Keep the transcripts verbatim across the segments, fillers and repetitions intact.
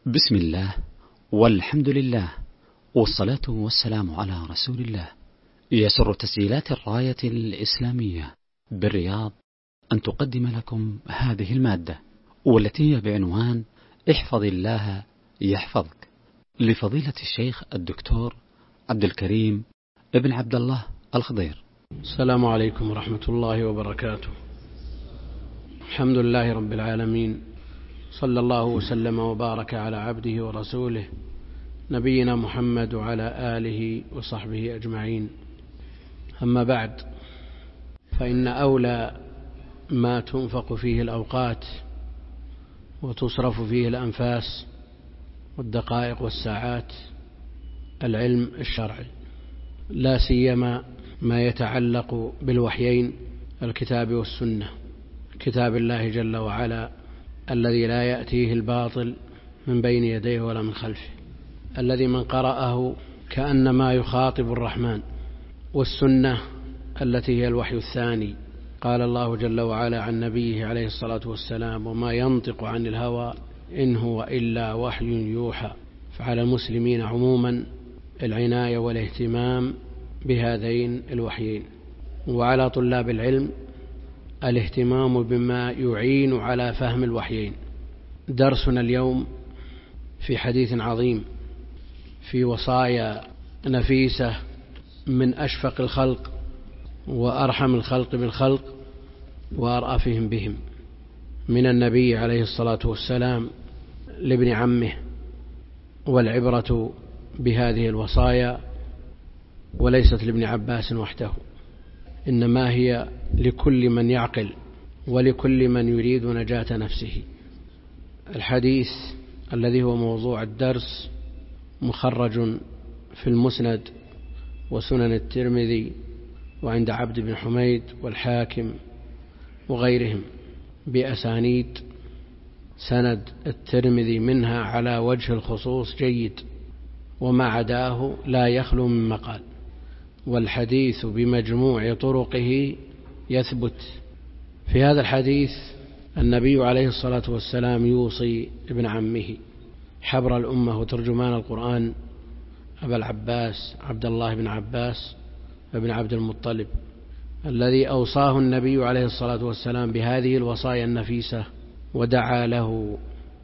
بسم الله والحمد لله والصلاة والسلام على رسول الله. يسر تسجيلات الراية الإسلامية بالرياض أن تقدم لكم هذه المادة، والتي هي بعنوان احفظ الله يحفظك، لفضيلة الشيخ الدكتور عبد الكريم ابن عبد الله الخضير. السلام عليكم ورحمة الله وبركاته. الحمد لله رب العالمين، صلى الله وسلم وبارك على عبده ورسوله نبينا محمد وعلى آله وصحبه أجمعين. أما بعد، فإن أولى ما تنفق فيه الأوقات وتصرف فيه الأنفاس والدقائق والساعات العلم الشرعي، لا سيما ما يتعلق بالوحيين، الكتاب والسنة، كتاب الله جل وعلا الذي لا يأتيه الباطل من بين يديه ولا من خلفه، الذي من قرأه كأنما يخاطب الرحمن، والسنة التي هي الوحي الثاني. قال الله جل وعلا عن نبيه عليه الصلاة والسلام: وما ينطق عن الهوى إن هو إلا وحي يوحى. فعلى المسلمين عموما العناية والاهتمام بهذين الوحيين، وعلى طلاب العلم الاهتمام بما يعين على فهم الوحيين. درسنا اليوم في حديث عظيم، في وصايا نفيسة من أشفق الخلق وأرحم الخلق بالخلق وأرأفهم بهم، من النبي عليه الصلاة والسلام لابن عمه. والعبرة بهذه الوصايا وليست لابن عباس وحده، إنما هي لكل من يعقل ولكل من يريد نجاة نفسه. الحديث الذي هو موضوع الدرس مخرج في المسند وسنن الترمذي وعند عبد بن حميد والحاكم وغيرهم بأسانيد. سند الترمذي منها على وجه الخصوص جيد، وما عداه لا يخلو من مقال، والحديث بمجموع طرقه يثبت. في هذا الحديث النبي عليه الصلاة والسلام يوصي ابن عمه حبر الأمة وترجمان القرآن أبا العباس عبد الله بن عباس بن عبد المطلب، الذي أوصاه النبي عليه الصلاة والسلام بهذه الوصايا النفيسة، ودعا له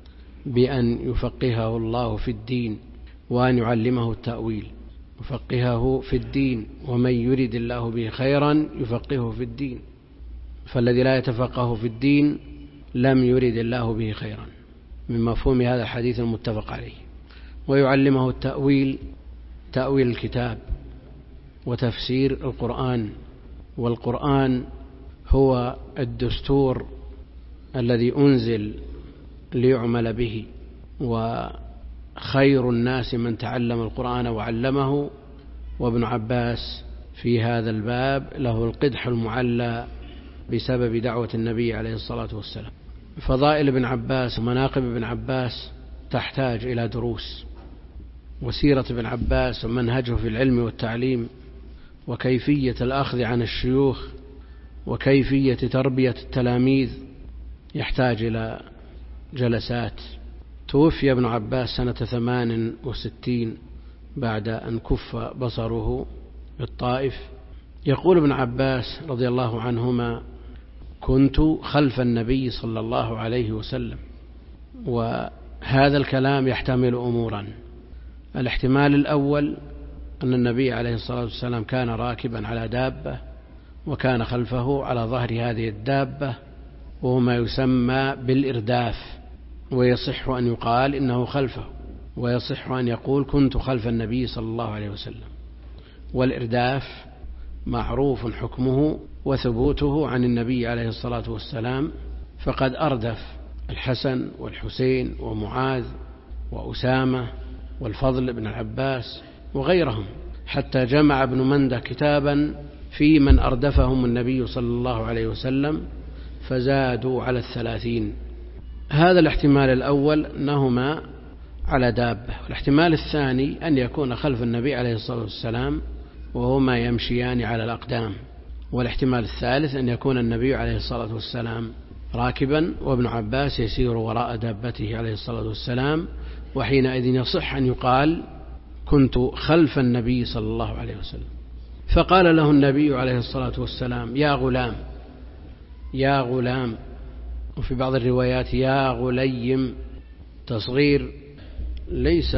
بأن يفقهه الله في الدين وأن يعلمه التأويل. يفقهه في الدين، ومن يرد الله به خيرا يفقهه في الدين، فالذي لا يتفقه في الدين لم يرد الله به خيرا، من مفهوم هذا الحديث المتفق عليه. ويعلمه التأويل، تأويل الكتاب وتفسير القرآن. والقرآن هو الدستور الذي أنزل ليعمل به، وخير الناس من تعلم القرآن وعلمه. وابن عباس في هذا الباب له القدح المعلى بسبب دعوة النبي عليه الصلاة والسلام. فضائل ابن عباس ومناقب ابن عباس تحتاج إلى دروس، وسيرة ابن عباس ومنهجه في العلم والتعليم، وكيفية الأخذ عن الشيوخ، وكيفية تربية التلاميذ، يحتاج إلى جلسات. توفي ابن عباس سنة ثمان وستين بعد أن كف بصره بالطائف. يقول ابن عباس رضي الله عنهما: كنت خلف النبي صلى الله عليه وسلم. وهذا الكلام يحتمل أمورا. الاحتمال الأول أن النبي عليه الصلاة والسلام كان راكبا على دابة، وكان خلفه على ظهر هذه الدابة، وهو ما يسمى بالإرداف، ويصح أن يقال إنه خلفه، ويصح أن يقول كنت خلف النبي صلى الله عليه وسلم. والإرداف معروف حكمه وثبوته عن النبي عليه الصلاة والسلام، فقد أردف الحسن والحسين ومعاذ وأسامة والفضل بن العباس وغيرهم، حتى جمع ابن مندة كتابا في من أردفهم النبي صلى الله عليه وسلم، فزادوا على الثلاثين. هذا الاحتمال الأول أنهما على دابة. والاحتمال الثاني أن يكون خلف النبي عليه الصلاة والسلام وهما يمشيان على الأقدام. والاحتمال الثالث أن يكون النبي عليه الصلاة والسلام راكبا وابن عباس يسير وراء دابته عليه الصلاة والسلام، وحينئذ يصح أن يقال كنت خلف النبي صلى الله عليه وسلم. فقال له النبي عليه الصلاة والسلام يا غلام يا غلام، وفي بعض الروايات يا غليم، تصغير ليس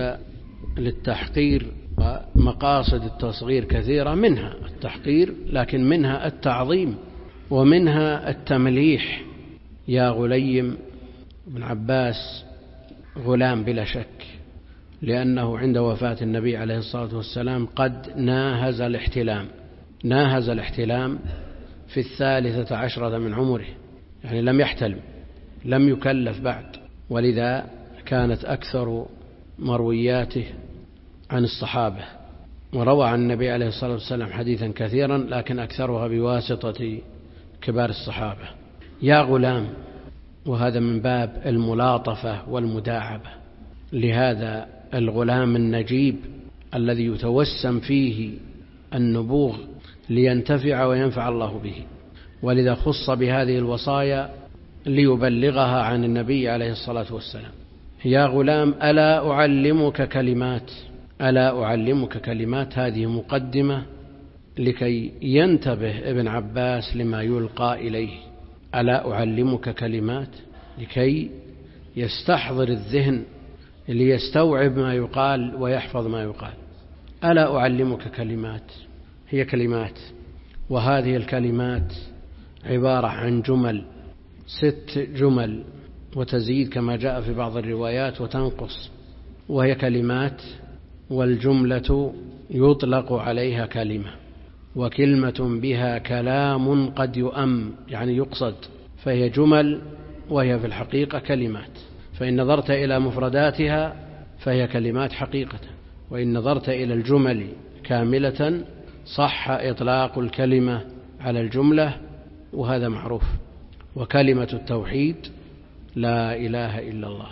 للتحقير، ومقاصد التصغير كثيرة، منها التحقير لكن منها التعظيم ومنها التمليح. يا غليم، ابن عباس غلام بلا شك، لأنه عند وفاة النبي عليه الصلاة والسلام قد ناهز الاحتلام ناهز الاحتلام في الثالثة عشرة من عمره، يعني لم يحتلم، لم يكلف بعد، ولذا كانت أكثر مروياته عن الصحابة، وروى عن النبي عليه الصلاة والسلام حديثا كثيرا، لكن أكثرها بواسطة كبار الصحابة. يا غلام، وهذا من باب الملاطفة والمداعبة لهذا الغلام النجيب الذي يتوسم فيه النبوغ لينتفع وينفع الله به، ولذا خص بهذه الوصايا ليبلغها عن النبي عليه الصلاة والسلام. يا غلام ألا أعلمك كلمات ألا أعلمك كلمات هذه مقدمة لكي ينتبه ابن عباس لما يلقى إليه. ألا أعلمك كلمات لكي يستحضر الذهن ليستوعب ما يقال ويحفظ ما يقال. ألا أعلمك كلمات، هي كلمات، وهذه الكلمات عبارة عن جمل، ست جمل وتزيد كما جاء في بعض الروايات وتنقص، وهي كلمات، والجملة يطلق عليها كلمة، وكلمة بها كلام قد يؤم، يعني يقصد، فهي جمل وهي في الحقيقة كلمات. فإن نظرت إلى مفرداتها فهي كلمات حقيقة، وإن نظرت إلى الجمل كاملة صح إطلاق الكلمة على الجملة، وهذا معروف. وكلمة التوحيد لا إله إلا الله.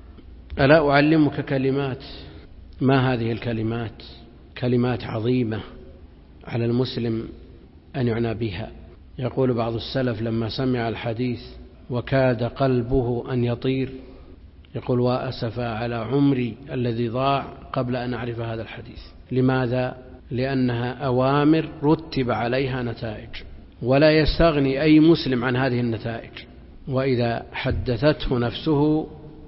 ألا أعلمك كلمات، ما هذه الكلمات؟ كلمات عظيمة على المسلم أن يعنى بها. يقول بعض السلف لما سمع الحديث وكاد قلبه أن يطير، يقول وأسفا على عمري الذي ضاع قبل أن أعرف هذا الحديث. لماذا؟ لأنها أوامر رتب عليها نتائج، ولا يستغني أي مسلم عن هذه النتائج، وإذا حدثته نفسه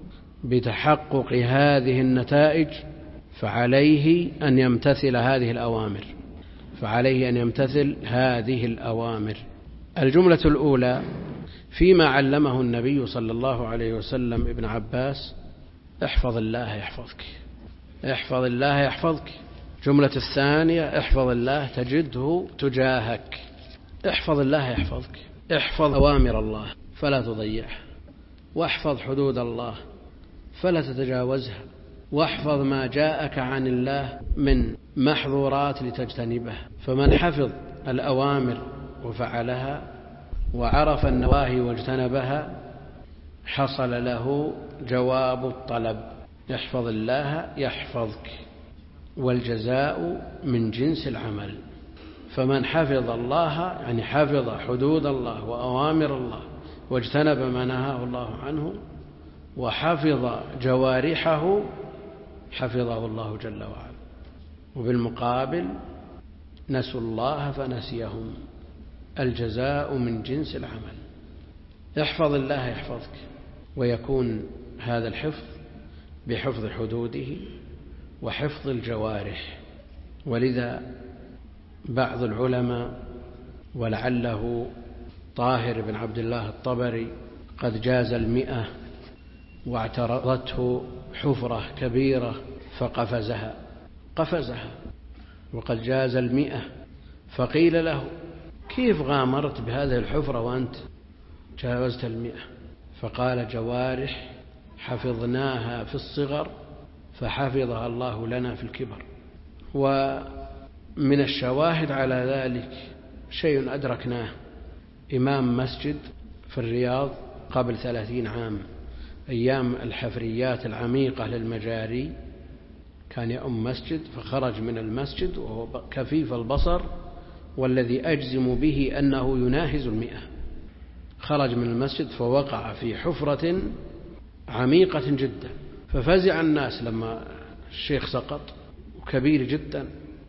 بتحقق هذه النتائج فعليه أن يمتثل هذه الأوامر فعليه أن يمتثل هذه الأوامر. الجملة الأولى فيما علمه النبي صلى الله عليه وسلم ابن عباس: احفظ الله يحفظك، احفظ الله يحفظك. جملة الثانية: احفظ الله تجده تجاهك، احفظ الله يحفظك. احفظ أوامر الله فلا تضيعها، واحفظ حدود الله فلا تتجاوزها، واحفظ ما جاءك عن الله من محظورات لتجتنبها. فمن حفظ الأوامر وفعلها وعرف النواهي واجتنبها حصل له جواب الطلب: احفظ الله يحفظك، والجزاء من جنس العمل. فمن حفظ الله يعني حفظ حدود الله وأوامر الله واجتنب ما نهاه الله عنه وحفظ جوارحه حفظه الله جل وعلا. وبالمقابل نسوا الله فنسيهم، الجزاء من جنس العمل. احفظ الله يحفظك، ويكون هذا الحفظ بحفظ حدوده وحفظ الجوارح. ولذا بعض العلماء ولعله طاهر بن عبد الله الطبري قد جاز المئة واعترضته حفرة كبيرة فقفزها قفزها وقد جاز المئة، فقيل له: كيف غامرت بهذه الحفرة وأنت جاوزت المئة؟ فقال: جوارح حفظناها في الصغر فحفظها الله لنا في الكبر. ومن الشواهد على ذلك شيء أدركناه: إمام مسجد في الرياض قبل ثلاثين عام، أيام الحفريات العميقة للمجاري، كان يؤم مسجد، فخرج من المسجد وهو كفيف البصر، والذي أجزم به أنه يناهز المئة. خرج من المسجد فوقع في حفرة عميقة جدا، ففزع الناس لما الشيخ سقط، وكبير جدا.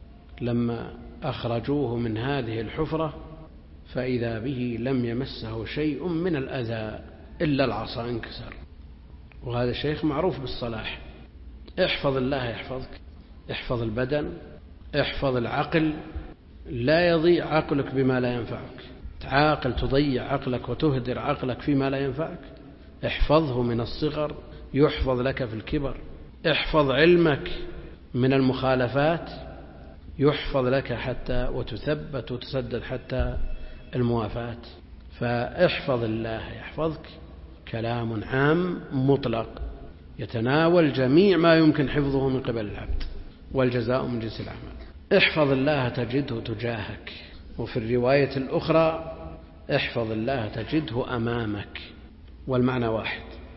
لما أخرجوه من هذه الحفرة فإذا به لم يمسه شيء من الأذى إلا العصا انكسر. وهذا الشيخ معروف بالصلاح. احفظ الله يحفظك، احفظ البدن، احفظ العقل، لا يضيع عقلك بما لا ينفعك. تعاقل تضيع عقلك وتهدر عقلك فيما لا ينفعك. احفظه من الصغر يحفظ لك في الكبر. احفظ علمك من المخالفات يحفظ لك حتى وتثبت وتسدد حتى الموافاة. فاحفظ الله يحفظك كلام عام مطلق يتناول جميع ما يمكن حفظه من قبل العبد، والجزاء من جنس الأعمال. احفظ الله تجده تجاهك. وفي الرواية الأخرى احفظ الله تجده أمامك، والمعنى واحد،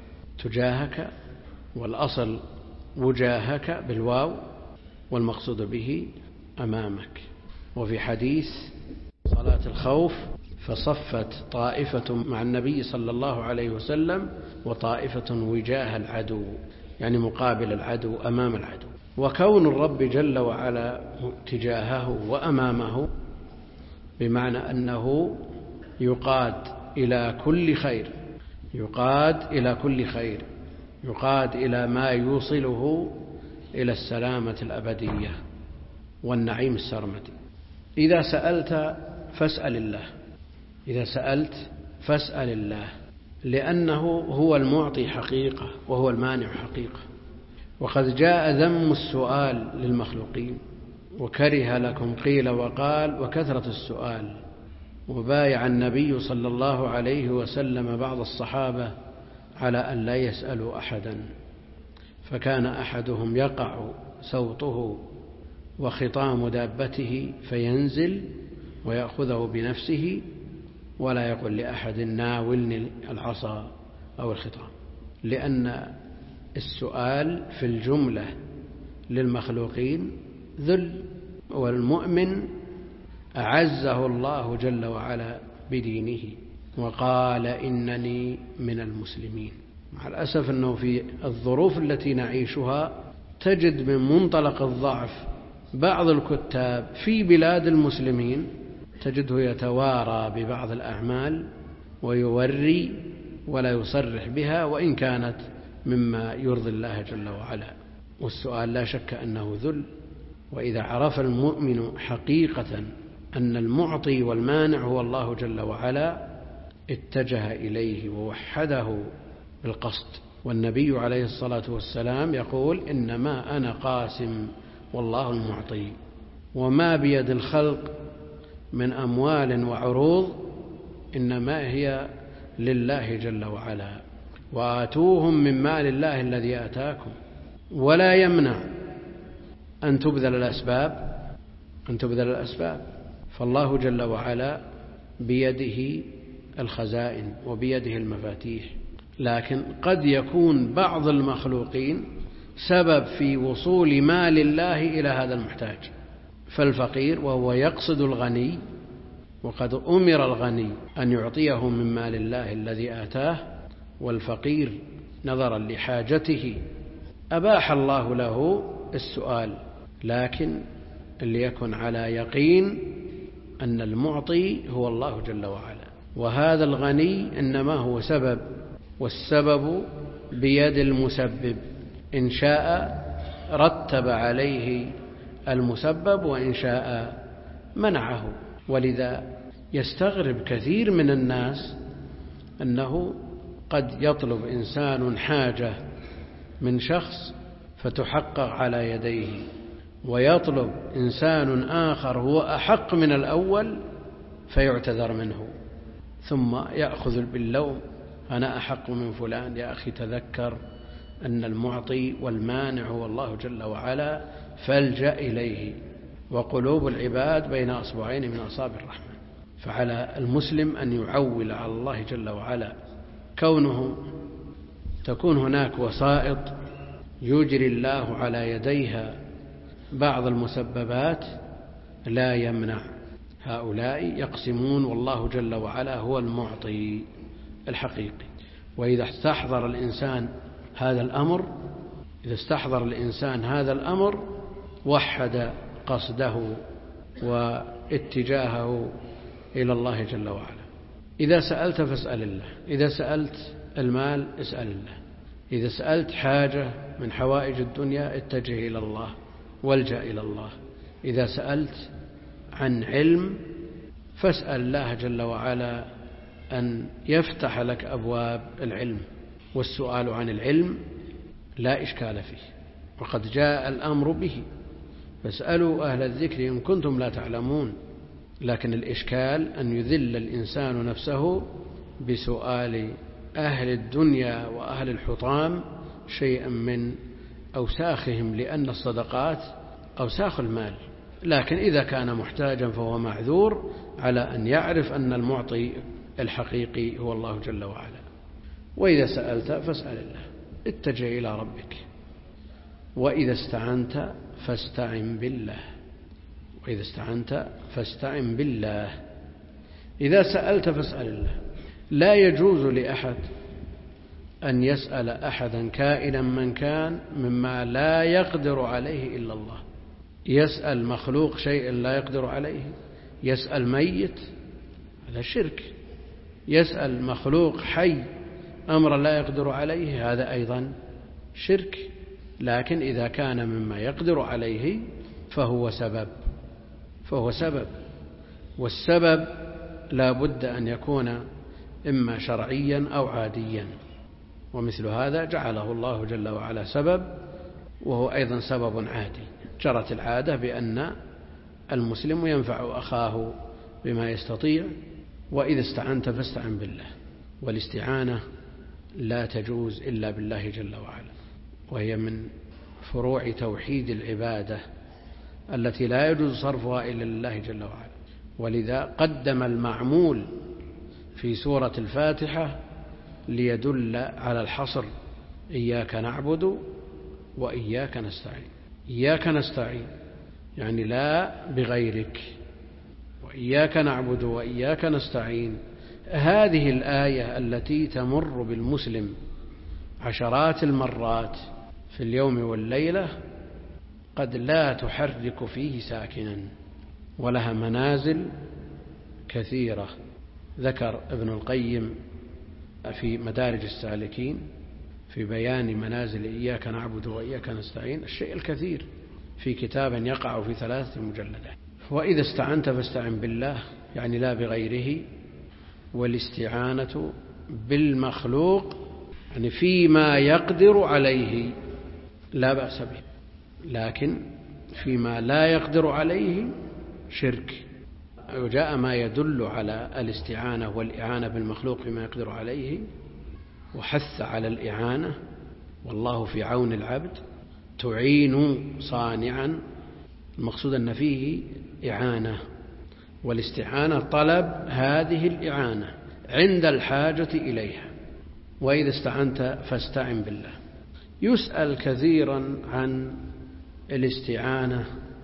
تجاهك والأصل وجاهك بالواو، والمقصود به أمامك. وفي حديث صلاة الخوف فصفت طائفة مع النبي صلى الله عليه وسلم وطائفة وجاه العدو، يعني مقابل العدو أمام العدو. وكون الرب جل وعلا تجاهه وأمامه بمعنى أنه يقاد إلى كل خير، يقاد إلى كل خير، يقاد إلى ما يوصله إلى السلامة الأبدية والنعيم السرمدي. إذا سألت فاسأل الله، إذا سألت فاسأل الله، لأنه هو المعطي حقيقة وهو المانع حقيقة. وقد جاء ذم السؤال للمخلوقين، وكره لكم قيل وقال وكثرة السؤال. وبايع النبي صلى الله عليه وسلم بعض الصحابة على أن لا يسألوا أحدا، فكان أحدهم يقع سوطه وخطام دابته فينزل ويأخذه بنفسه ولا يقول لأحد ناولني العصا أو الخطام، لأن السؤال في الجملة للمخلوقين ذل، والمؤمن أعزه الله جل وعلا بدينه وقال إنني من المسلمين. مع الأسف أنه في الظروف التي نعيشها تجد من منطلق الضعف بعض الكتاب في بلاد المسلمين تجده يتوارى ببعض الأعمال ويوري ولا يصرح بها، وإن كانت مما يرضي الله جل وعلا. والسؤال لا شك أنه ذل. وإذا عرف المؤمن حقيقة أن المعطي والمانع هو الله جل وعلا اتجه إليه ووحده بالقصد. والنبي عليه الصلاة والسلام يقول إنما أنا قاسم والله المعطي، وما بيد الخلق من أموال وعروض إنما هي لله جل وعلا، وآتوهم من مال الله الذي آتاكم. ولا يمنع أن تبذل الأسباب أن تبذل الأسباب فالله جل وعلا بيده الخزائن وبيده المفاتيح، لكن قد يكون بعض المخلوقين سبب في وصول مال الله إلى هذا المحتاج. فالفقير وهو يقصد الغني، وقد أمر الغني أن يعطيه من مال الله الذي آتاه، والفقير نظرا لحاجته أباح الله له السؤال، لكن ليكن على يقين أن المعطي هو الله جل وعلا، وهذا الغني إنما هو سبب، والسبب بيد المسبب، إن شاء رتب عليه المسبب وإن شاء منعه. ولذا يستغرب كثير من الناس أنه قد يطلب إنسان حاجة من شخص فتحقق على يديه، ويطلب إنسان آخر هو أحق من الأول فيعتذر منه، ثم يأخذ باللوم أنا أحق من فلان. يا أخي تذكر أن المعطي والمانع هو الله جل وعلا، فالجأ إليه. وقلوب العباد بين أصبعين من أصابع الرحمن. فعلى المسلم أن يعول على الله جل وعلا، كونه تكون هناك وسائط يجري الله على يديها بعض المسببات لا يمنع. هؤلاء يقسمون والله جل وعلا هو المعطي الحقيقي. وإذا استحضر الإنسان هذا الأمر إذا استحضر الإنسان هذا الأمر وحد قصده واتجاهه إلى الله جل وعلا. إذا سألت فاسأل الله، إذا سألت المال اسأل الله، إذا سألت حاجة من حوائج الدنيا اتجه إلى الله والجأ إلى الله، إذا سألت عن علم فاسأل الله جل وعلا أن يفتح لك أبواب العلم. والسؤال عن العلم لا إشكال فيه، وقد جاء الأمر به، فاسألوا أهل الذكر إن كنتم لا تعلمون. لكن الإشكال أن يذل الإنسان نفسه بسؤال أهل الدنيا وأهل الحطام شيئا من أوساخهم، لأن الصدقات أوساخ المال. لكن إذا كان محتاجا فهو معذور على أن يعرف أن المعطي الحقيقي هو الله جل وعلا. وإذا سألت فاسأل الله، اتجه إلى ربك. وإذا استعنت فاستعن بالله، وإذا استعنت فاستعن بالله. إذا سألت فاسأل الله. لا يجوز لأحد أن يسأل أحدا كائنا من كان مما لا يقدر عليه إلا الله. يسأل مخلوق شيء لا يقدر عليه، يسأل ميت، هذا شرك. يسأل مخلوق حي أمر لا يقدر عليه، هذا أيضا شرك. لكن إذا كان مما يقدر عليه فهو سبب فهو سبب والسبب لا بد أن يكون إما شرعيا أو عاديا، ومثل هذا جعله الله جل وعلا سبب، وهو أيضا سبب عادي. جرت العادة بأن المسلم ينفع أخاه بما يستطيع. وإذا استعنت فاستعن بالله. والاستعانة لا تجوز إلا بالله جل وعلا، وهي من فروع توحيد العبادة التي لا يجوز صرفها إلا لله جل وعلا. ولذا قدم المعمول في سورة الفاتحة ليدل على الحصر: إياك نعبد وإياك نستعين. إياك نستعين يعني لا بغيرك، وإياك نعبد وإياك نستعين. هذه الآية التي تمر بالمسلم عشرات المرات في اليوم والليلة قد لا تحرك فيه ساكنا، ولها منازل كثيرة. ذكر ابن القيم في مدارج السالكين في بيان منازل إياك نعبد وإياك نستعين الشيء الكثير في كتاب يقع في ثلاثة مجلدات. وإذا استعنت فاستعن بالله يعني لا بغيره. والاستعانة بالمخلوق يعني فيما يقدر عليه لا بأس به، لكن فيما لا يقدر عليه شرك. وجاء ما يدل على الاستعانة والإعانة بالمخلوق فيما يقدر عليه، وحث على الإعانة: والله في عون العبد تعين صانعا. المقصود أن فيه إعانة، والاستعانة طلب هذه الإعانة عند الحاجة إليها. وإذا استعنت فاستعن بالله. يسأل كثيرا عن الاستعانة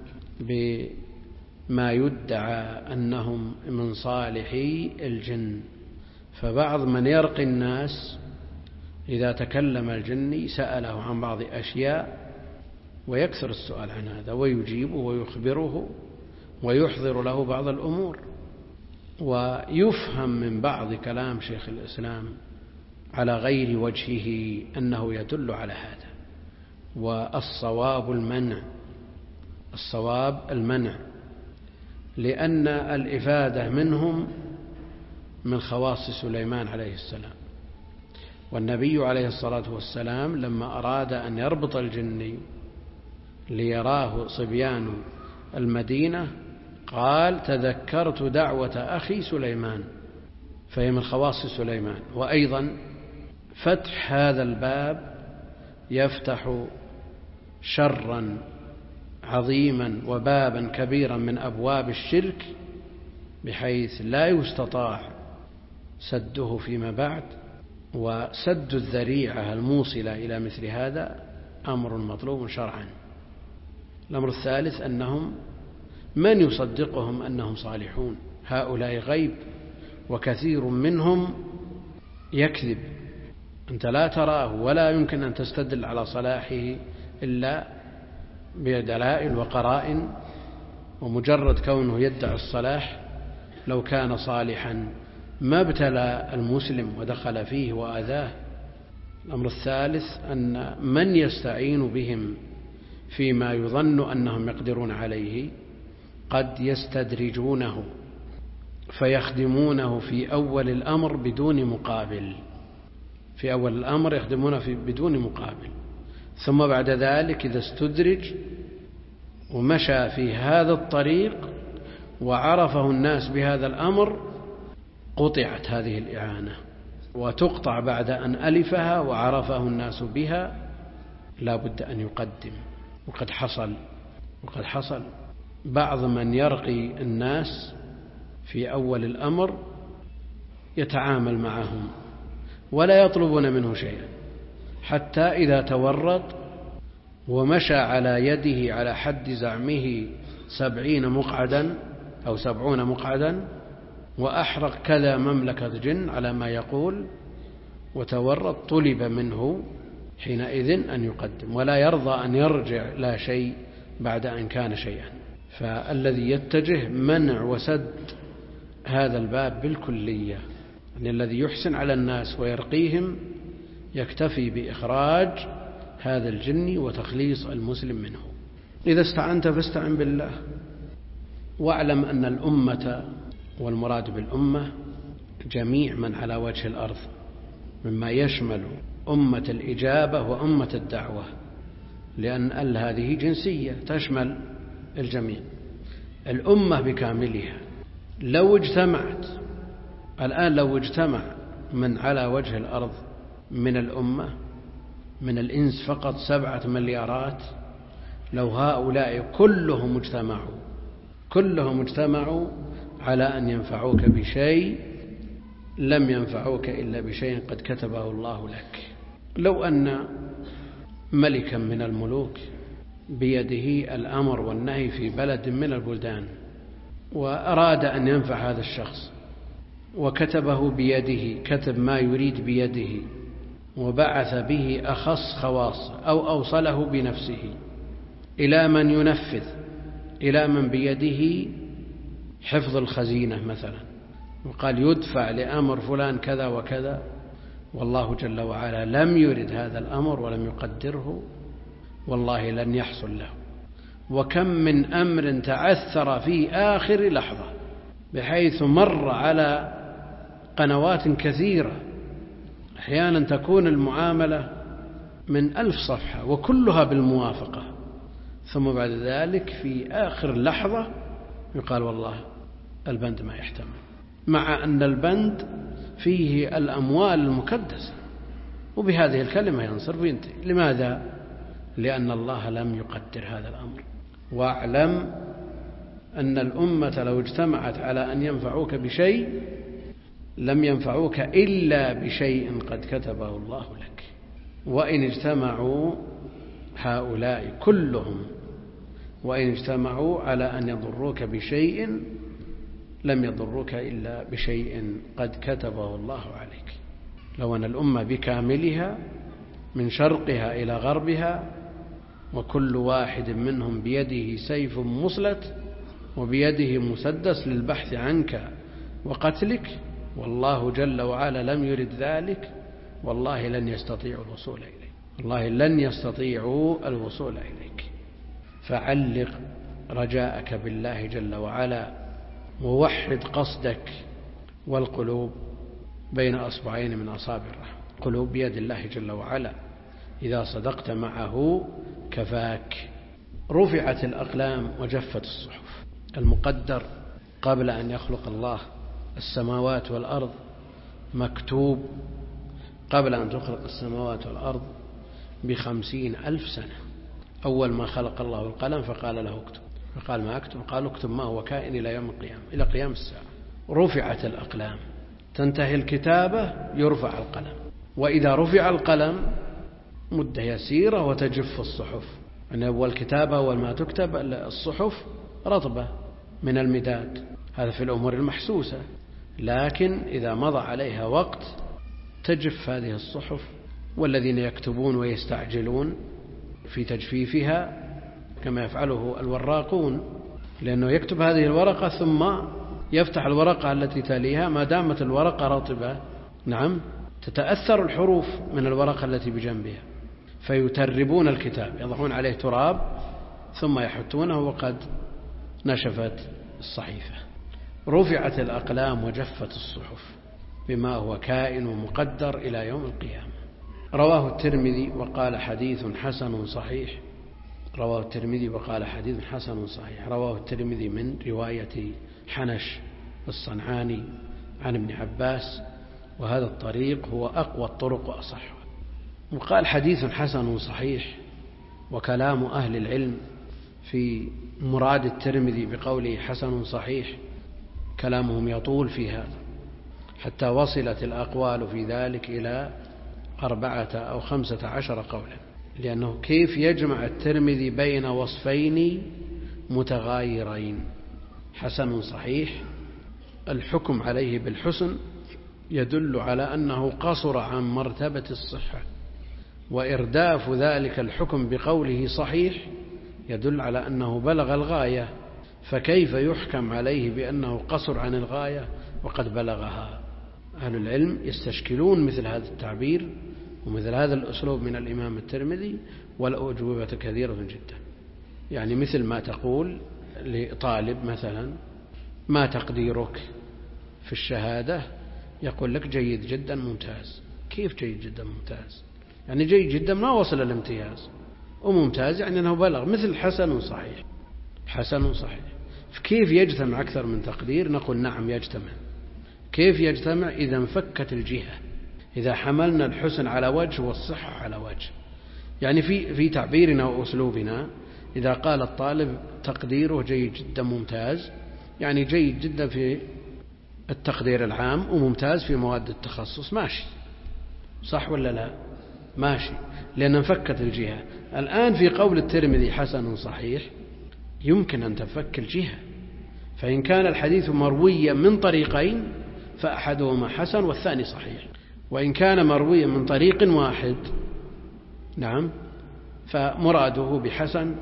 بما يدعى أنهم من صالحي الجن، فبعض من يرقي الناس إذا تكلم الجني سأله عن بعض أشياء ويكثر السؤال عن هذا، ويجيبه ويخبره ويحضر له بعض الأمور. ويفهم من بعض كلام شيخ الإسلام على غير وجهه أنه يدل على هذا. والصواب المنع الصواب المنع لأن الإفادة منهم من خواص سليمان عليه السلام. والنبي عليه الصلاة والسلام لما أراد أن يربط الجني ليراه صبيان المدينة قال: تذكرت دعوة أخي سليمان، فهي من خواص سليمان. وأيضا فتح هذا الباب يفتح شرا عظيما وبابا كبيرا من أبواب الشرك، بحيث لا يستطاع سده فيما بعد. وسد الذريعة الموصلة إلى مثل هذا أمر مطلوب شرعا. الأمر الثالث أنهم من يصدقهم أنهم صالحون؟ هؤلاء غيب، وكثير منهم يكذب، أنت لا تراه ولا يمكن أن تستدل على صلاحه إلا بدلائل وقرائن، ومجرد كونه يدعي الصلاح لو كان صالحا ما ابتلى المسلم ودخل فيه وآذاه. الأمر الثالث أن من يستعين بهم فيما يظن أنهم يقدرون عليه قد يستدرجونه فيخدمونه في أول الأمر بدون مقابل، في أول الأمر يخدمونه في بدون مقابل، ثم بعد ذلك إذا استدرج ومشى في هذا الطريق وعرفه الناس بهذا الأمر قطعت هذه الإعانة، وتقطع بعد أن ألفها وعرفه الناس بها، لا بد أن يقدم. وقد حصل وقد حصل بعض من يرقي الناس في أول الأمر يتعامل معهم ولا يطلبون منه شيئا، حتى إذا تورط ومشى على يده على حد زعمه سبعين مقعدا أو سبعون مقعدا وأحرق كذا مملكة جن على ما يقول وتورط، طلب منه حينئذ أن يقدم، ولا يرضى أن يرجع لا شيء بعد أن كان شيئا. فالذي يتجه منع وسد هذا الباب بالكلية، يعني الذي يحسن على الناس ويرقيهم يكتفي بإخراج هذا الجن وتخليص المسلم منه. إذا استعنت فاستعن بالله، واعلم أن الأمة، والمراد بالأمة جميع من على وجه الأرض، مما يشمل أمة الإجابة وأمة الدعوة، لأن ال هذه جنسية تشمل الجميع. الأمة بكاملها لو اجتمعت الآن، لو اجتمع من على وجه الأرض من الأمة من الإنس فقط سبعة مليارات، لو هؤلاء كلهم اجتمعوا كلهم اجتمعوا على أن ينفعوك بشيء لم ينفعوك إلا بشيء قد كتبه الله لك. لو أن ملكا من الملوك بيده الأمر والنهي في بلد من البلدان وأراد أن ينفع هذا الشخص وكتبه بيده، كتب ما يريد بيده وبعث به أخص خواص أو أوصله بنفسه إلى من ينفذ، إلى من بيده حفظ الخزينة مثلا، وقال يدفع لأمر فلان كذا وكذا، والله جل وعلا لم يرد هذا الأمر ولم يقدره، والله لن يحصل له. وكم من أمر تعثر في آخر لحظة بحيث مر على قنوات كثيرة، أحيانا تكون المعاملة من ألف صفحة وكلها بالموافقة، ثم بعد ذلك في آخر لحظة يقال والله البند ما يحتمل، مع أن البند فيه الأموال المكدسة، وبهذه الكلمة ينصر وينتهي. لماذا؟ لأن الله لم يقدر هذا الأمر. واعلم أن الأمة لو اجتمعت على أن ينفعوك بشيء لم ينفعوك إلا بشيء قد كتبه الله لك، وإن اجتمعوا هؤلاء كلهم وإن اجتمعوا على أن يضروك بشيء لم يضروك إلا بشيء قد كتبه الله عليك. لو أن الأمة بكاملها من شرقها إلى غربها وكل واحد منهم بيده سيف مسلت وبيده مسدس للبحث عنك وقتلك، والله جل وعلا لم يرد ذلك، والله لن يستطيعوا الوصول إليك، والله لن يستطيعوا الوصول إليك. فعلق رجاءك بالله جل وعلا ووحد قصدك، والقلوب بين أصبعين من أصابع الرحمة، قلوب بيد الله جل وعلا، إذا صدقت معه كفاك. رفعت الأقلام وجفت الصحف. المقدر قبل أن يخلق الله السماوات والأرض مكتوب قبل أن تخلق السماوات والأرض بخمسين ألف سنة. أول ما خلق الله القلم فقال له اكتب، فقال ما أكتب، قال اكتب ما هو كائن إلى يوم القيامة، إلى قيام الساعة. رفعت الأقلام، تنتهي الكتابة يرفع القلم، وإذا رفع القلم مدة يسيرة وتجف الصحف. يعني أول كتابة أول ما تكتب الصحف رطبة من المداد، هذا في الأمور المحسوسة، لكن إذا مضى عليها وقت تجف هذه الصحف، والذين يكتبون ويستعجلون في تجفيفها كما يفعله الوراقون، لأنه يكتب هذه الورقة ثم يفتح الورقة التي تليها، ما دامت الورقة رطبة نعم تتأثر الحروف من الورقة التي بجنبها، فيتربون الكتاب، يضعون عليه تراب ثم يحطونه وقد نشفت الصحيفة. رفعت الأقلام وجفت الصحف بما هو كائن ومقدر إلى يوم القيامة. رواه الترمذي وقال حديث حسن صحيح. رواه الترمذي وقال حديث حسن صحيح. رواه الترمذي من رواية حنش الصنعاني عن ابن عباس، وهذا الطريق هو أقوى الطرق وأصحها. وقال حديث حسن صحيح، وكلام أهل العلم في مراد الترمذي بقوله حسن صحيح كلامهم يطول في هذا، حتى وصلت الأقوال في ذلك إلى أربعة أو خمسة عشر قولا، لأنه كيف يجمع الترمذي بين وصفين متغايرين؟ حسن صحيح الحكم عليه بالحسن يدل على أنه قصر عن مرتبة الصحة، وإرداف ذلك الحكم بقوله صحيح يدل على أنه بلغ الغاية، فكيف يحكم عليه بأنه قصر عن الغاية وقد بلغها؟ أهل العلم يستشكلون مثل هذا التعبير ومثل هذا الأسلوب من الإمام الترمذي، والأجوبة كثيرة جدا. يعني مثل ما تقول لطالب مثلا ما تقديرك في الشهادة، يقول لك جيد جدا ممتاز. كيف جيد جدا ممتاز؟ يعني جيد جدا ما وصل الامتياز، وممتاز يعني أنه بلغ. مثل حسن صحيح، حسن صحيح كيف يجتمع أكثر من تقدير؟ نقول نعم يجتمع. كيف يجتمع؟ إذا انفكت الجهة، إذا حملنا الحسن على وجه والصحة على وجه. يعني في في تعبيرنا وأسلوبنا إذا قال الطالب تقديره جيد جدا ممتاز، يعني جيد جدا في التقدير العام وممتاز في مواد التخصص، ماشي صح ولا لا؟ ماشي، لأن انفكت الجهة. الآن في قول الترمذي حسن صحيح يمكن أن تفك الجهة، فإن كان الحديث مرويا من طريقين فأحدهما حسن والثاني صحيح، وإن كان مرويا من طريق واحد نعم فمراده بحسن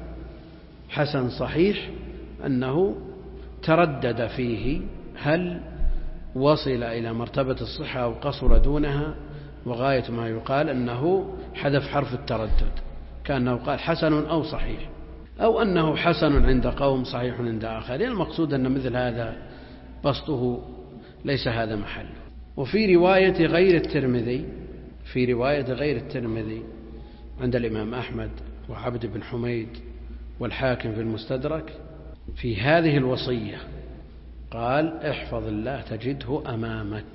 حسن صحيح أنه تردد فيه هل وصل إلى مرتبة الصحة أو قصر دونها، وغاية ما يقال أنه حذف حرف التردد، كأنه قال حسن أو صحيح، أو أنه حسن عند قوم صحيح عند آخرين. المقصود أن مثل هذا بسطه ليس هذا محله. وفي رواية غير الترمذي في رواية غير الترمذي عند الإمام أحمد وعبد بن حميد والحاكم في المستدرك في هذه الوصية قال احفظ الله تجده أمامك،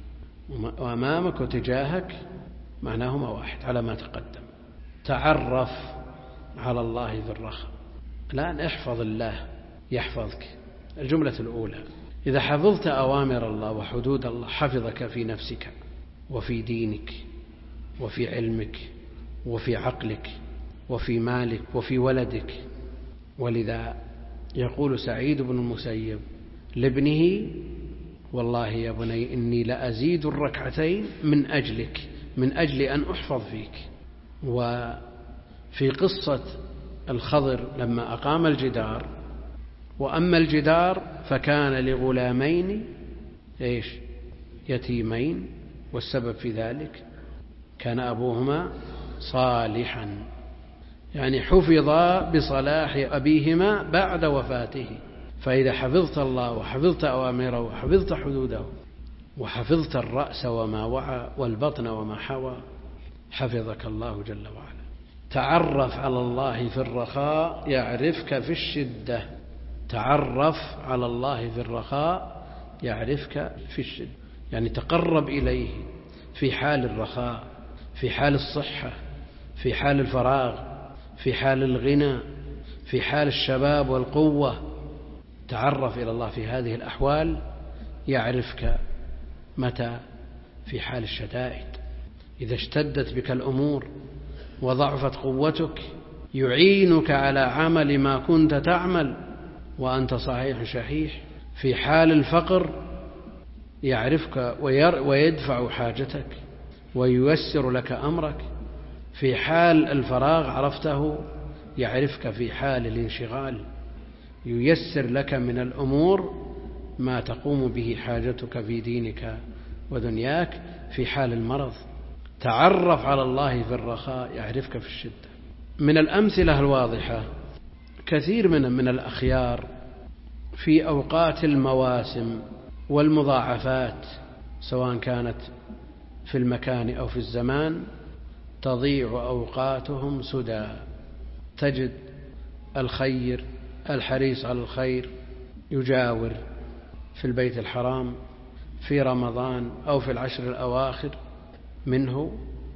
وأمامك وتجاهك معناهما واحد على ما تقدم. تعرف على الله في الرخاء. الآن احفظ الله يحفظك. الجملة الأولى إذا حفظت أوامر الله وحدود الله حفظك في نفسك وفي دينك وفي علمك وفي عقلك وفي مالك وفي ولدك. ولذا يقول سعيد بن المسيب لابنه والله يا بني إني لأزيد الركعتين من أجلك، من أجل أن أحفظ فيك. وفي قصة الخضر لما أقام الجدار، وأما الجدار فكان لغلامين إيش يتيمين، والسبب في ذلك كان أبوهما صالحا، يعني حفظا بصلاح أبيهما بعد وفاته. فإذا حفظت الله وحفظت أوامره وحفظت حدوده وحفظت الرأس وما وعى والبطن وما حوى حفظك الله جل وعلا. تعرف على الله في الرخاء يعرفك في الشدة. تعرف على الله في الرخاء يعرفك في الشدة، يعني تقرب إليه في حال الرخاء، في حال الصحة، في حال الفراغ، في حال الغنى، في حال الشباب والقوة. تعرف إلى الله في هذه الأحوال يعرفك متى في حال الشدائد. إذا اشتدت بك الأمور وضعفت قوتك يعينك على عمل ما كنت تعمل وأنت صحيح شحيح. في حال الفقر يعرفك ويدفع حاجتك. وييسر لك أمرك. في حال الفراغ عرفته يعرفك في حال الانشغال، ييسر لك من الأمور ما تقوم به حاجتك في دينك ودنياك. في حال المرض تعرف على الله في الرخاء يعرفك في الشدة. من الأمثلة الواضحة كثير من من الأخيار في أوقات المواسم والمضاعفات سواء كانت في المكان أو في الزمان تضيع أوقاتهم سدى. تجد الخير الحريص على الخير يجاور في البيت الحرام في رمضان أو في العشر الأواخر منه،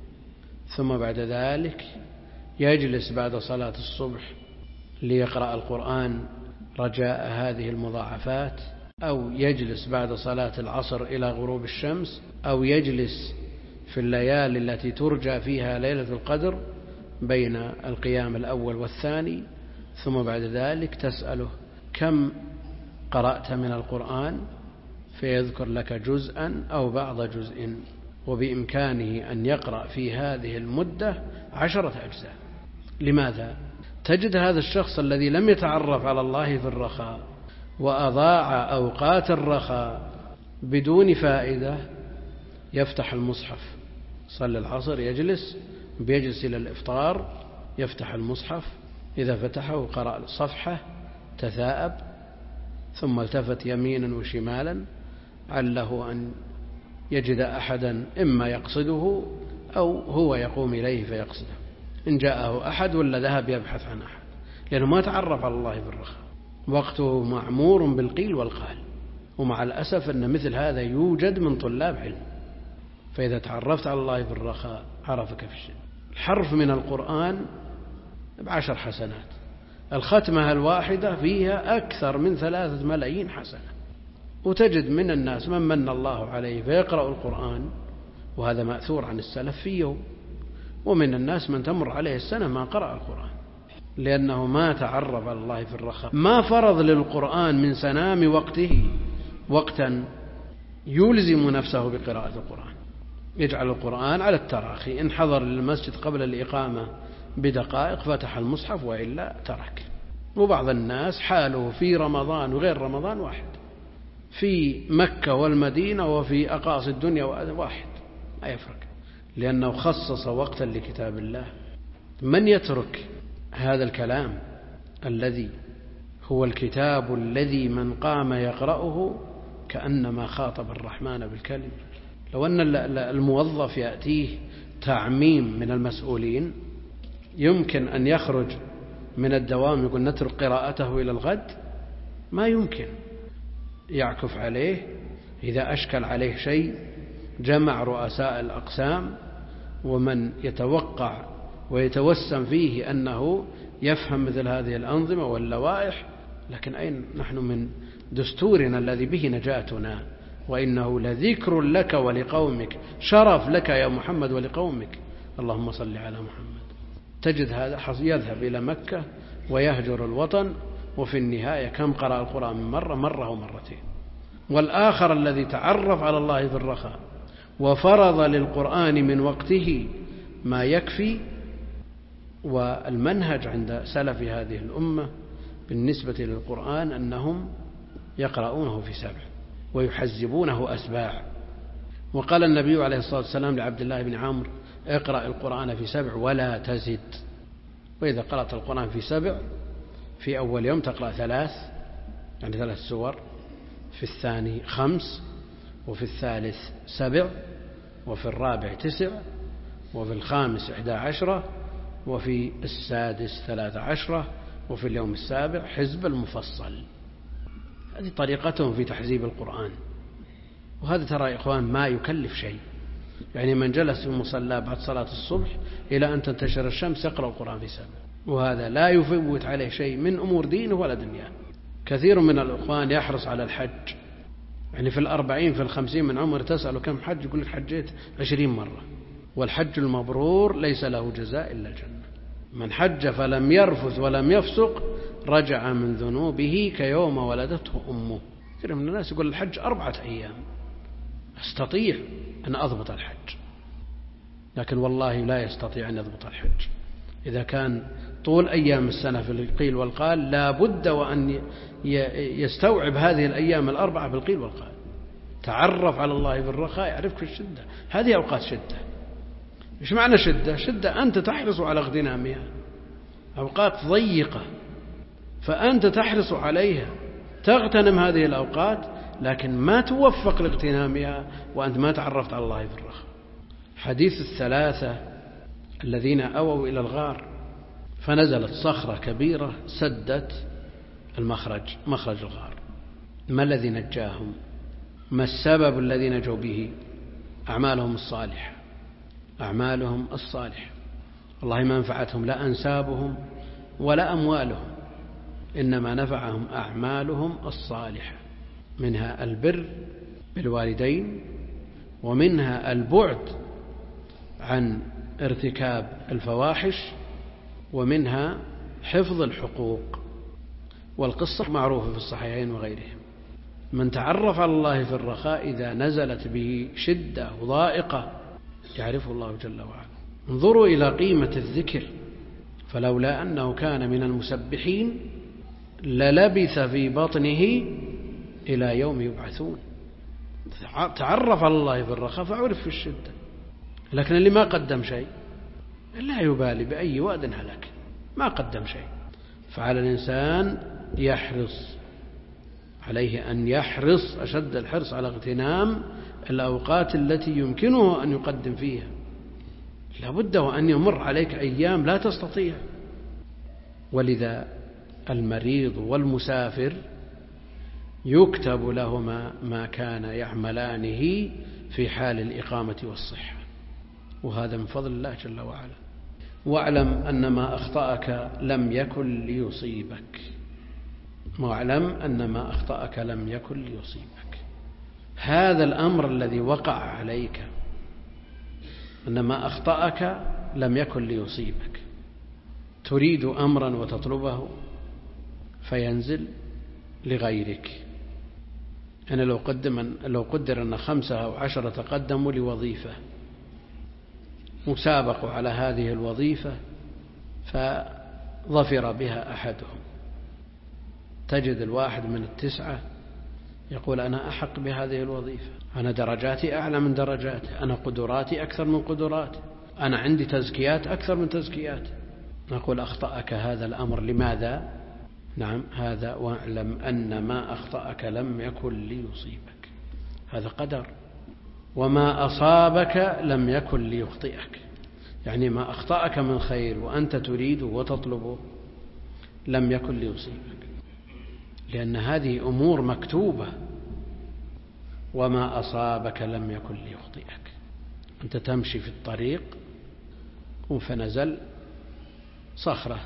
ثم بعد ذلك يجلس بعد صلاة الصبح ليقرأ القرآن رجاء هذه المضاعفات، أو يجلس بعد صلاة العصر إلى غروب الشمس، أو يجلس في الليالي التي ترجى فيها ليلة القدر بين القيام الأول والثاني، ثم بعد ذلك تسأله كم قرأت من القرآن فيذكر لك جزءا أو بعض جزء، وبإمكانه أن يقرأ في هذه المدة عشرة أجزاء. لماذا؟ تجد هذا الشخص الذي لم يتعرف على الله في الرخاء وأضاع أوقات الرخاء بدون فائدة يفتح المصحف، صلى العصر يجلس بيجلس إلى الإفطار يفتح المصحف، إذا فتحه قرأ صفحة تثاءب ثم التفت يمينا وشمالا عله أن يجد أحدا إما يقصده أو هو يقوم إليه فيقصده، إن جاءه أحد ولا ذهب يبحث عن أحد، لأنه ما تعرف على الله بالرخاء، وقته معمور بالقيل والقال. ومع الأسف أن مثل هذا يوجد من طلاب علم، فإذا تعرفت على الله بالرخاء عرفك في الشيء. الحرف من القرآن بعشر حسنات، الختمة الواحدة فيها أكثر من ثلاثة ملايين حسنة. وتجد من الناس من من الله عليه فيقرأ القرآن، وهذا مأثور عن السلف في يوم، ومن الناس من تمر عليه السنة ما قرأ القرآن لأنه ما تعرف على الله في الرخاء، ما فرض للقرآن من سنام وقته وقتا يلزم نفسه بقراءة القرآن، يجعل القرآن على التراخي، إن حضر للمسجد قبل الإقامة بدقائق فتح المصحف وإلا ترك. وبعض الناس حاله في رمضان وغير رمضان واحد، في مكة والمدينة وفي أقاصي الدنيا واحد، ما يفرق، لأنه خصص وقتا لكتاب الله. من يترك هذا الكلام الذي هو الكتاب الذي من قام يقرأه كأنما خاطب الرحمن بالكلم. لو أن الموظف يأتيه تعميم من المسؤولين يمكن أن يخرج من الدوام يقول نترك قراءته إلى الغد، ما يمكن، يعكف عليه. إذا أشكل عليه شيء جمع رؤساء الأقسام ومن يتوقع ويتوسم فيه أنه يفهم مثل هذه الأنظمة واللوائح، لكن أين نحن من دستورنا الذي به نجاتنا؟ وإنه لذكر لك ولقومك، شرف لك يا محمد ولقومك، اللهم صل على محمد. تجد هذا يذهب إلى مكة ويهجر الوطن، وفي النهاية كم قرأ القرآن من مرة مرة ومرتين. والآخر الذي تعرف على الله في الرخاء وفرض للقرآن من وقته ما يكفي. والمنهج عند سلف هذه الأمة بالنسبة للقرآن أنهم يقرؤونه في سبع ويحزبونه أسباع. وقال النبي عليه الصلاة والسلام لعبد الله بن عمرو اقرأ القرآن في سبع ولا تزد. وإذا قرأت القرآن في سبع في أول يوم تقرأ ثلاث، يعني ثلاث سور، في الثاني خمس، وفي الثالث سبع، وفي الرابع تسع، وفي الخامس إحدى عشرة، وفي السادس ثلاث عشرة، وفي اليوم السابع حزب المفصل. هذه طريقتهم في تحزيب القرآن. وهذا ترى يا إخوان ما يكلف شيء، يعني من جلس في المصلى بعد صلاة الصبح إلى أن تنتشر الشمس يقرأ القرآن في سبع، وهذا لا يفوت عليه شيء من أمور دينه ولا دنياه. كثير من الإخوان يحرص على الحج، يعني في الأربعين في الخمسين من عمر تسأله كم حج يقول لك حجيت عشرين مرة. والحج المبرور ليس له جزاء إلا الجنة. من حج فلم يرفث ولم يفسق رجع من ذنوبه كيوم ولدته أمه. كثير من الناس يقول الحج أربعة أيام، أستطيع أن أضبط الحج، لكن والله لا يستطيع أن يضبط الحج. إذا كان طول أيام السنة في القيل والقال لا بد وأن يستوعب هذه الأيام الأربعة بالقيل والقال. تعرف على الله في الرخاء يعرفك في الشدة. هذه أوقات شدة. إيش معنى شدة؟ شدة أنت تحرص على اغتنامها، أوقات ضيقة فأنت تحرص عليها، تغتنم هذه الأوقات، لكن ما توفق لاغتنامها وأنت ما تعرفت على الله في الرخاء. حديث الثلاثة الذين أووا إلى الغار فنزلت صخرة كبيرة سدت المخرج مخرج الغار. ما الذي نجاهم؟ ما السبب الذي نجوا به؟ أعمالهم الصالحة. أعمالهم الصالحة والله ما نفعتهم لا أنسابهم ولا أموالهم، إنما نفعهم أعمالهم الصالحة، منها البر بالوالدين، ومنها البعد عن ارتكاب الفواحش، ومنها حفظ الحقوق. والقصة معروفة في الصحيحين وغيرهم. من تعرف على الله في الرخاء إذا نزلت به شدة وضائقة يعرفه الله جل وعلا. انظروا إلى قيمة الذكر، فلولا أنه كان من المسبحين للبث في بطنه إلى يوم يبعثون. تعرف على الله في الرخاء فعرف في الشدة. لكن اللي ما قدم شيء لا يبالي بأي واد هلك، ما قدم شيء. فعلى الإنسان يحرص، عليه أن يحرص أشد الحرص على اغتنام الأوقات التي يمكنه أن يقدم فيها. لابد وأن يمر عليك أيام لا تستطيع. ولذا المريض والمسافر يكتب لهما ما كان يعملانه في حال الإقامة والصحة، وهذا من فضل الله جل وعلا. واعلم أن ما أخطأك لم يكن ليصيبك. واعلم أن ما أخطأك لم يكن ليصيبك. هذا الأمر الذي وقع عليك أن ما أخطأك لم يكن ليصيبك. تريد أمرا وتطلبه فينزل لغيرك. أنا لو قدم لو قدر أن خمسة أو عشرة تقدموا لوظيفة مسابقوا على هذه الوظيفة فظفر بها أحدهم، تجد الواحد من التسعة يقول أنا أحق بهذه الوظيفة، أنا درجاتي أعلى من درجاته، أنا قدراتي أكثر من قدراته، أنا عندي تزكيات أكثر من تزكياته. نقول أخطأك هذا الأمر. لماذا؟ نعم هذا واعلم أن ما أخطأك لم يكن ليصيبك. هذا قدر. وما أصابك لم يكن ليخطئك. يعني ما أخطأك من خير وأنت تريد وتطلبه لم يكن ليصيبك، لأن هذه أمور مكتوبة. وما أصابك لم يكن ليخطئك. أنت تمشي في الطريق فنزل صخرة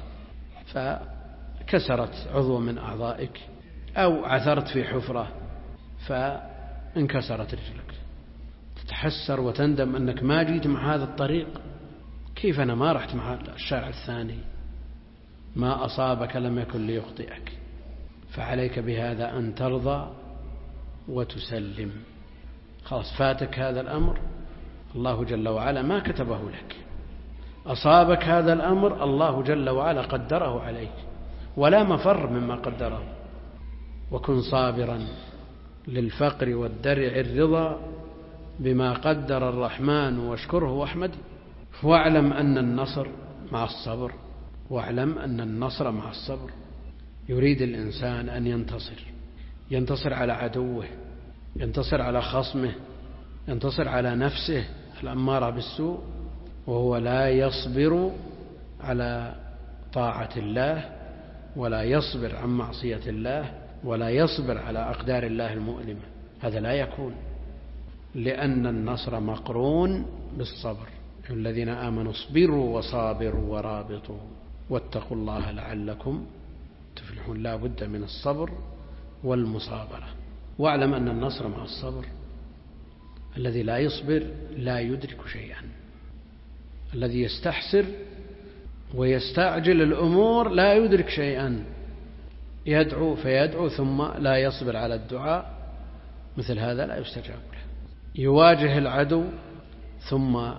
فكسرت عضو من أعضائك، أو عثرت في حفرة فانكسرت رجلك، تتحسر وتندم أنك ما جيت مع هذا الطريق، كيف أنا ما رحت مع الشارع الثاني. ما أصابك لم يكن ليخطئك. فعليك بهذا أن ترضى وتسلم. خلاص فاتك هذا الأمر، الله جل وعلا ما كتبه لك. أصابك هذا الأمر، الله جل وعلا قدره عليك، ولا مفر مما قدره. وكن صابرا للفقر والدرع الرضا بما قدر الرحمن واشكره واحمد. واعلم أن النصر مع الصبر. واعلم أن النصر مع الصبر. يريد الإنسان أن ينتصر، ينتصر على عدوه، ينتصر على خصمه، ينتصر على نفسه الأمارة بالسوء، وهو لا يصبر على طاعة الله، ولا يصبر عن معصية الله، ولا يصبر على أقدار الله المؤلمة. هذا لا يكون، لأن النصر مقرون بالصبر. الذين آمنوا اصبروا وصابروا ورابطوا واتقوا الله لعلكم تفلحون. لا بد من الصبر والمصابرة. واعلم أن النصر مع الصبر. الذي لا يصبر لا يدرك شيئا. الذي يستحسر ويستعجل الأمور لا يدرك شيئا. يدعو فيدعو ثم لا يصبر على الدعاء، مثل هذا لا يستجاب له. يواجه العدو ثم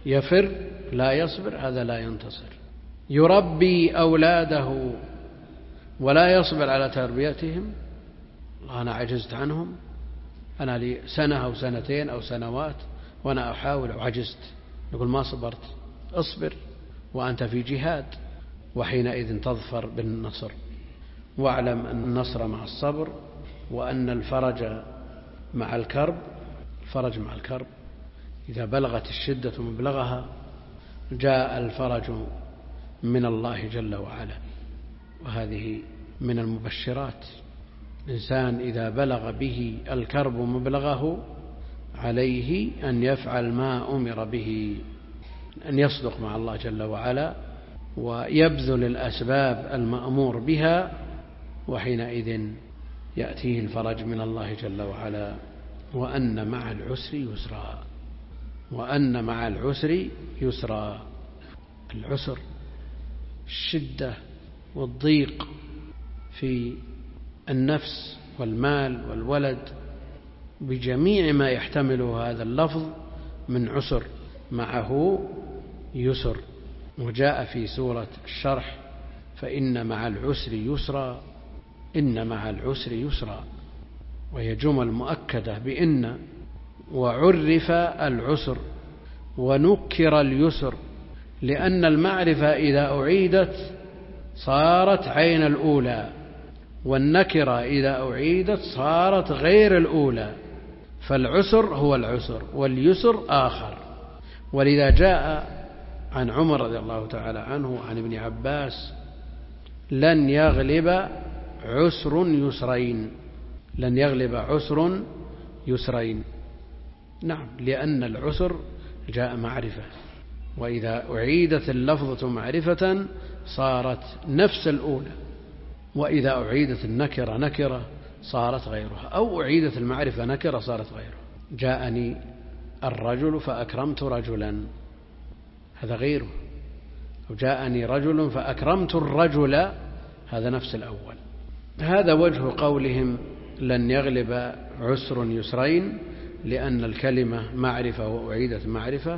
يفر لا يصبر هذا لا ينتصر. يربي أولاده ولا يصبر على تربيتهم، أنا عجزت عنهم، أنا لي سنة أو سنتين أو سنوات وأنا أحاول وعجزت، نقول ما صبرت. اصبر وأنت في جهاد، وحينئذ تظفر بالنصر. واعلم أن النصر مع الصبر، وأن الفرج مع الكرب. الفرج مع الكرب إذا بلغت الشدة مبلغها جاء الفرج من الله جل وعلا، وهذه من المبشرات. الإنسان إذا بلغ به الكرب مبلغه عليه أن يفعل ما أمر به، أن يصدق مع الله جل وعلا ويبذل الأسباب المأمور بها، وحينئذ يأتيه الفرج من الله جل وعلا. وأن مع العسر يسرا، وأن مع العسر يسرا. العسر الشدة والضيق في النفس والمال والولد بجميع ما يحتمله هذا اللفظ من عسر، معه يسر. وجاء في سورة الشرح فإن مع العسر يسرا، إن مع العسر يسرا، وهي جمل مؤكدة بإن. وعرف العسر ونكر اليسر، لأن المعرفة إذا أعيدت صارت عين الأولى، والنكرة إذا أعيدت صارت غير الأولى، فالعسر هو العسر واليسر آخر. ولذا جاء عن عمر رضي الله تعالى عنه عن ابن عباس لن يغلب عسر يسرين، لن يغلب عسر يسرين. نعم، لأن العسر جاء معرفة، وإذا أعيدت اللفظة معرفة صارت نفس الأولى، وإذا أعيدت النكرة نكرة صارت غيرها، أو أعيدت المعرفة نكرة صارت غيرها. جاءني الرجل فأكرمت رجلا، هذا غيره. وجاءني رجل فأكرمت الرجل، هذا نفس الأول. هذا وجه قولهم لن يغلب عسر يسرين، لأن الكلمة معرفة وأعيدت معرفة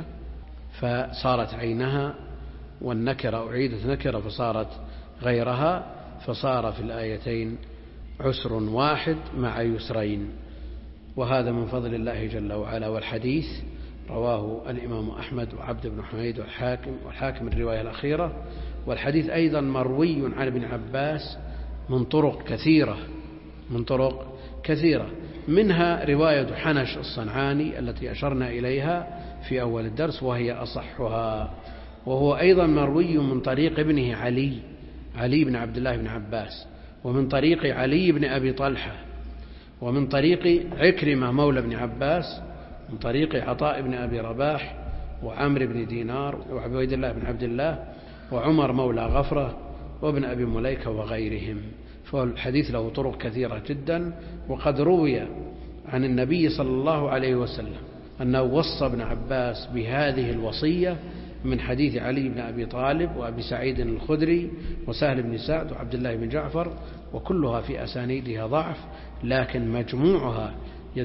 فصارت عينها، والنكرة أعيدت نكرة فصارت غيرها، فصار في الآيتين عسر واحد مع يسرين. وهذا من فضل الله جل وعلا. والحديث رواه الإمام أحمد وعبد بن حميد والحاكم والحاكم الرواية الأخيرة. والحديث أيضا مروي عن ابن عباس من طرق كثيرة، من طرق كثيرة منها رواية حنش الصنعاني التي أشرنا إليها في أول الدرس، وهي أصحها. وهو أيضا مروي من طريق ابنه علي علي بن عبد الله بن عباس، ومن طريق علي بن أبي طلحة، ومن طريق عكرمة مولى بن عباس، من طريق عطاء بن أبي رباح، وعمر بن دينار، وعبيد الله بن عبد الله، وعمر مولى غفرة، وابن أبي مليكة وغيرهم. فالحديث له طرق كثيرة جدا. وقد روي عن النبي صلى الله عليه وسلم أنه وصى ابن عباس بهذه الوصية من حديث علي بن أبي طالب وأبي سعيد الخدري وسهل بن سعد وعبد الله بن جعفر، وكلها في أسانيدها ضعف، لكن مجموعها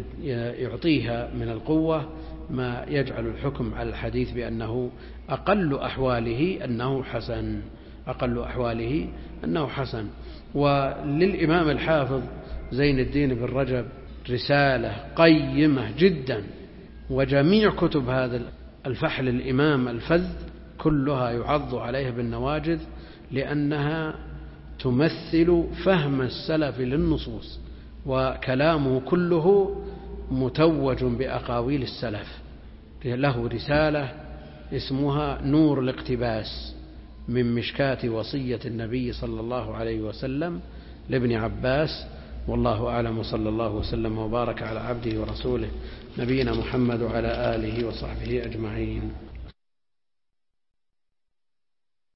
يعطيها من القوة ما يجعل الحكم على الحديث بأنه أقل أحواله أنه حسن، أقل أحواله أنه حسن. وللإمام الحافظ زين الدين بن رجب رسالة قيمة جدا، وجميع كتب هذا الفحل الإمام الفذ كلها يعض عليها بالنواجذ، لأنها تمثل فهم السلف للنصوص، وكلامه كله متوج بأقاويل السلف. له رسالة اسمها نور الاقتباس من مشكاة وصية النبي صلى الله عليه وسلم لابن عباس. والله أعلم، وصلى الله وسلم وبارك على عبده ورسوله نبينا محمد وعلى آله وصحبه أجمعين.